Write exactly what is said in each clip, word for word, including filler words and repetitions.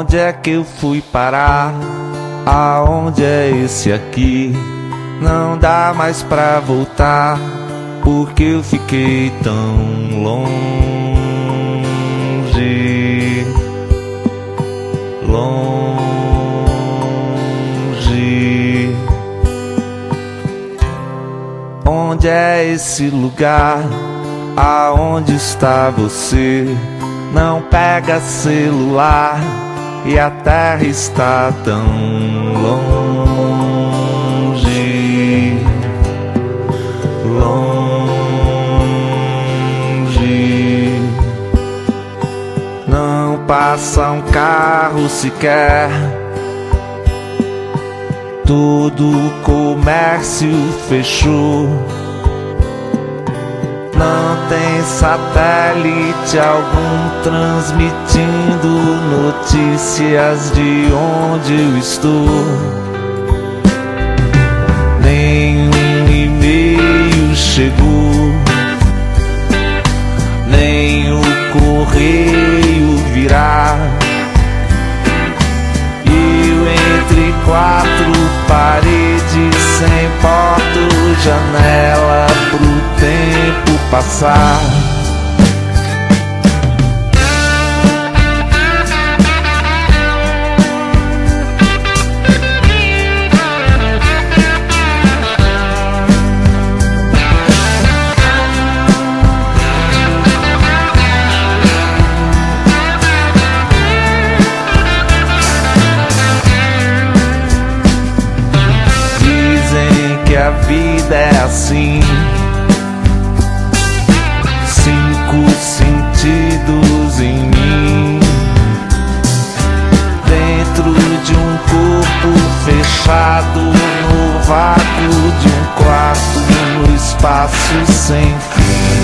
Onde é que eu fui parar? Aonde é esse aqui? Não dá mais pra voltar, porque eu fiquei tão longe, longe. Onde é esse lugar? Aonde está você? Não pega celular e a terra está tão longe, longe. Não passa um carro sequer, todo o comércio fechou. Não tem satélite algum transmitindo notícias de onde eu estou. Nenhum e-mail chegou, nem o correio virá. Eu entre quatro paredes, sem porta ou janela, pro tempo passar. Dizem que a vida é assim, cinco sentidos em mim, dentro de um corpo fechado, no vácuo de um quarto, no espaço sem fim.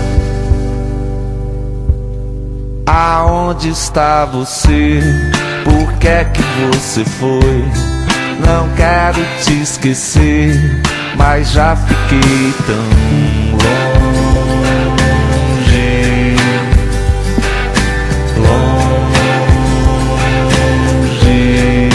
Aonde está você? Por que é que você foi? Não quero te esquecer, mas já fiquei tão longe, longe.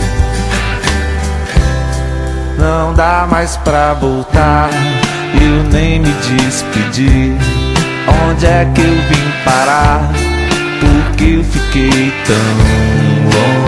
Não dá mais pra voltar, eu nem me despedi. Onde é que eu vim parar? Porque eu fiquei tão longe.